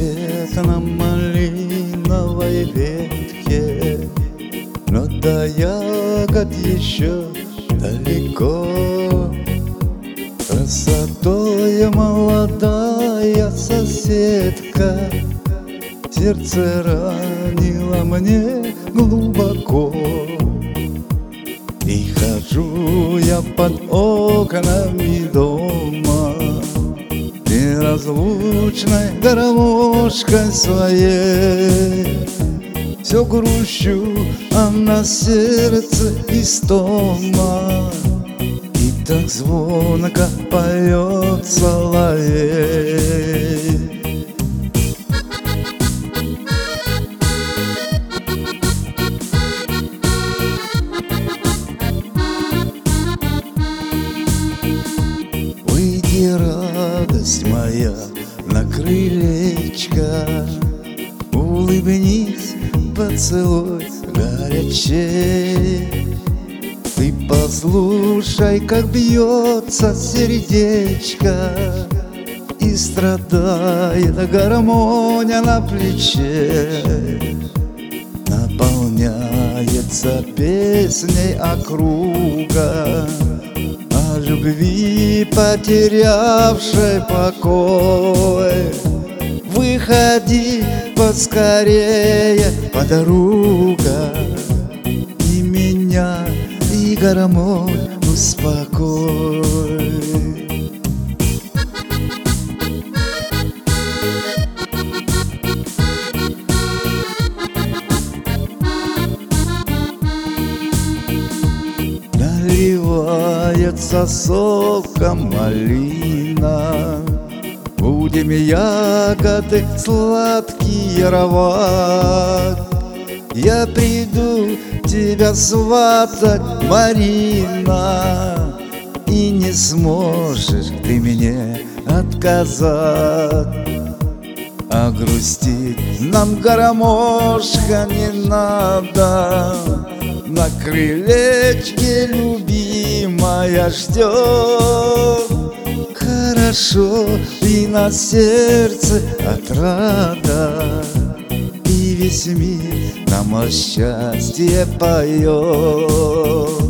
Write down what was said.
Рассвет на малиновой ветке, но до ягод еще далеко. Красотой молодая соседка сердце ранило мне глубоко. И хожу я под окнами дома, неразлучной гармошкой своей. Все грущу, а на сердце истома, и так звонко поет соловей. Выйди, радость моя, на крылечко, улыбнись, поцелуй горячей. Ты послушай, как бьется сердечко, и страдает гармония на плече. Наполняется песней округа о любви, потерявшей покой. Выходи поскорее, подруга, и меня, и гармонь успокой. Наливается соком малина, будем ягоды сладкие рвать. Я приду тебя сватать, Марина, и не сможешь ты мне отказать. А грустить нам, гармошка, не надо, на крылечке любимая ждет. Хорошо, и на сердце отрада, и весь мир нам о счастье поет.